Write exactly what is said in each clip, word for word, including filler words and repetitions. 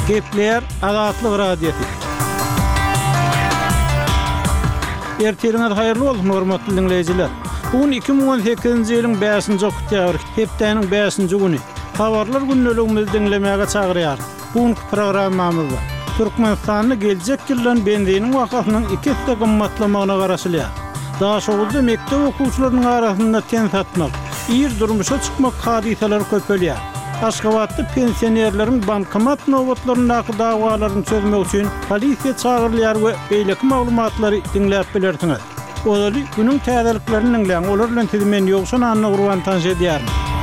Gepler Azatlyk Radiosu. Erteliňiz haýyrly bolsun hormatly dinleýijiler. Bugün iki bin on sekizinji ýylyň beşinji oktýabr, hepdeniň beşinji güni. Habarlar günneligimizi dinlemäge çagyrýar. Bugün programmamyzda Türkmenistanyň geljek ýyllaryň benzinin wakatynyň iki hisse gymmatlamagyna garaşylýar. Daha şogulda mektep okuwçylarynyň arasynda ten satmak, ýer durmuşa çykmak hadiseler köpelýär. Aşgabatda pensionerleriň bankomat nowbatlaryny dagwalaryny çözmek üçin polisiýa çagyrylýar we beýleki maglumatlary dinläp bilersiňiz. Olary günüň täzeliklerini dinleýän, olar bilen tizmen ýokşan anny gurban tanş edýär.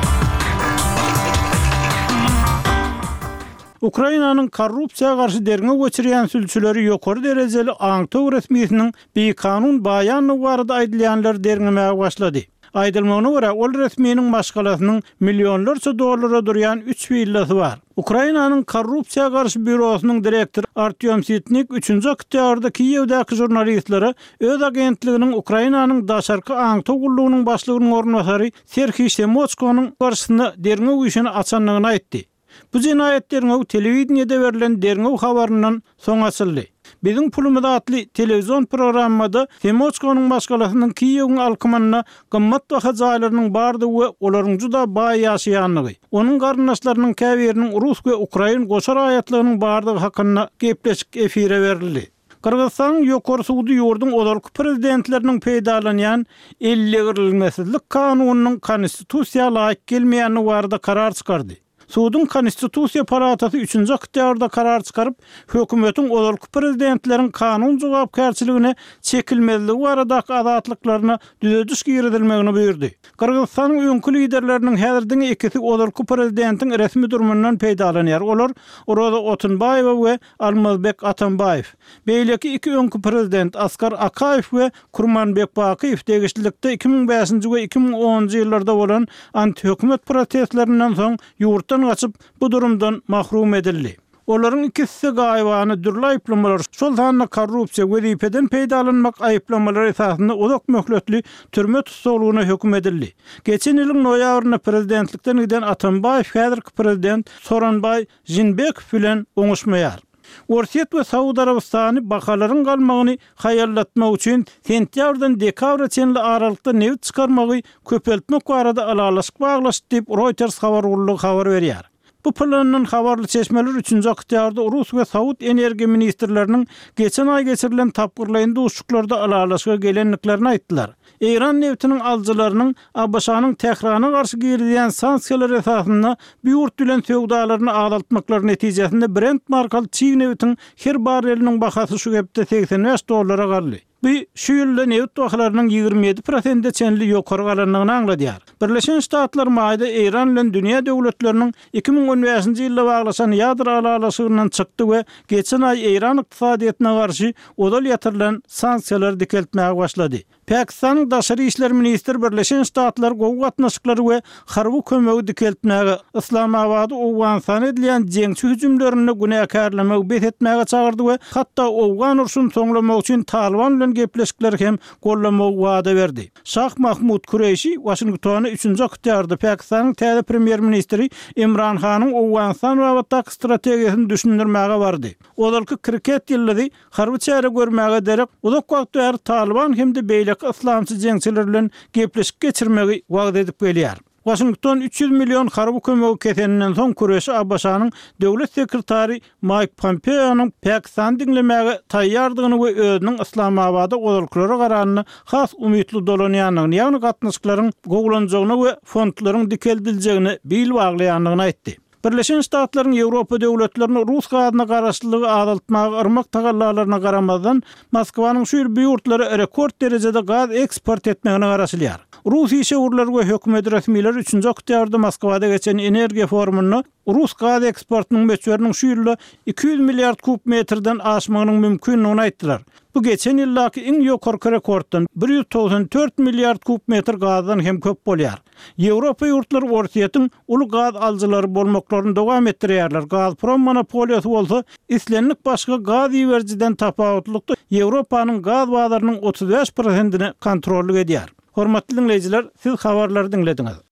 Ukrainanyň korrupsiýaga garşy derňe geçirýän sülçüleri ýokary derejeli Aňtow resmiýetiniň bir kanun baýany barada aýdylýanlar derňemäge başlady. Aýdylmagyna görä, ol resmiýetiň başgalasynyň millionlarça dollara durýan üç villasy bar. Ukrainanyň korrupsiýaga garşy bürosynyň direktory Artyom Sitnik üçünji oktýabrda Kiýewdäki jurnalistlere öz agentliginiň Ukrainanyň daşarky Aňtow gullugynyň başlygynyň ornbasary Serhiy Semochkonyň garşysynda derňe güýşini açanlygyny aýtdy. Bu jinayetleriniň telewizionyada berilen derňe habaryndan soň açyldy. Bizim pulumda atly televizyon programmada Semochkonyň başgalasynyň Kiýewiň alkymanyna gymmat waka jaýlarynyň bardygy we olaryň juda baý ýaşaýanlygy, onuň garyndaşlarynyň käbiriniň rus we ukrain goşar aýatlygynyň bardygy hakyna gepleşik efire berildi. Kırgızstan ýokary suwdy ýurduň olarky prezidentleriniň peýdalanýan elli girilmesizlik kanunynyň konstitusiýaga laýyk gelmeýäni barada karar çykardy. Suwdyň konstitusiýa palatasy üçünji oktýabrda karar çykaryp, hökümetiň olarky prezidentleriň kanun jogapkärçiligine çekilmezligi baradaky azatlyklaryna düzediş giridilmegini buyurdy. Kırgızstanyň öňkü liderleriniň häzirden ikisi olarky prezidentiň resmi durumundan peýdalanýar. Olar Roza Otunbayewa we Almazbek Atambayew. Beýleki iki öňkü prezident Askar Akayew we Kurmanbek Bakiyew degişlikde iki bin beşinji we iki bin onunji ýyllarda bolan anti-hökümet protestlerinden soň ýurtdan gaçyp bu durumdan mahrum edildi. Olaryň ikisi gaýbany dürli aýplamalar, şol sanyna korrupsiýa we zipeden peýdalanmak aýplamalary esasynda uzak möhletli türme tutulgyna hökm edildi. Geçen ýylyň noýabryna prezidentlikden giden Atambayew häzirki prezident Soronbay Jinbekov bilen oňuşmaýar. Orsiýet we Saud Arabistany bakalaryň galmagyny haýallatmak üçin sentýabrdan dekabra çenli aralykda neft çykarmagy köpeltmek barada alalaşyk baglaşdy diýip Reuters habar gullugy habar berýär. Bu planyň habarly çeşmeler üçünji oktýabrda Rus we Saud energiýa ministrleriniň geçen aý geçirilen tapgyrlaýynda uşuklarda alalaşyga gelenliklerini aýtdylar. İran neftiniň aljylarynyň A B S-nyň Tehrana garşy girilýän sanksiýalar esasynda ýurt bilen söwdalaryny azaltmaklary netijesinde Brent markaly çiň neftiň her barreliniň bahasy şu gepde seksen beş dollara galdy. Bu şu ýylda neft wagtlarynyň ýigirme ýedi prosent çenli ýokary galanlygyny aňladýar. Birleşen Ştatlar maýda İran bilen dünýä döwletleriniň iki bin on beşinji ýylda baglaşan ýadro alalaşygyndan çykdy we geçen aý İran ykdysadyýatyna garşy odal ýatyrylan sanksiýalar dikeltmäge başlady. Pakistanyň daşary işler ministri Birleşen Ştatlar gowy gatnaşyklary we harby kömegi dikeltmäge Islamabady Owganystan edilýän jeňçi hüjümlerini günäkärlemek bethetmäge çagyrdy we hatda Owgan urşuny soňlamak üçin Taliban bilen gepleşikler hem gollamak wada berdi. Şah Mahmud Kureyşi Washingtony üçünji oktýabrda Pakistanyň täze premier ministri Imran Khanyň Owganystan babatdaky strategiýasyny düşündirmäge bardy. Olarky kriket ýyllady harby çäre görmäge derek uzak wagt ber Taliban hem de beýleki islamçy jeňçiler bilen gepleşik geçirmegi wagt edip gelýär. Washington üç yüz milyon harby kömegi keseninden soň Kureşi A B S-nyň döwlet sekretary Mike Pompeo'nyň Pakistan dinlemäge taýýardygyny we özüniň Islamabada olarklara garanyny has umytly dolanýanyny, ýagny gatnaşyklaryň gowlanjagyny we fondlaryň dikeldilýäni bil baglaýanlygyny aýtdy. Birleşen Ştatlaryň Ýewropa döwletlerini Rus gazyna garaşlylygy azaltmagy yrmak tagallalaryna garamazdan Moskwanyň şu ýyl ýurtlary rekord derejede gaz eksport etmegine garaşylýar. Rus işgörler we hökümet resmiýetleri üçünji oktýabrda Moskwada geçen energiýa forumuny Rus gaz eksportynyň meçberiniň şu ýylda iki yüz milliard kub metrden aşmagynyň mümkinligini aýtdylar. Bu geçen ýyldaky iň ýokarky rekorddan bir yüz doksan dört milliard kub metr gazdan hem köp bolýar. Ýewropa ýurtlary orsiýetiň uly gaz aljylary bolmaklaryny dowam etdirýärler. Gazprom monopoliýasy bolsa, islenlik başga gaz ýewerjiden tapawatlykda Ýewropanyň gaz bazarynın otuz beş prosentini kontrolly edýär. Hormatly dinleýijiler, siz habarlary dinlediňiz.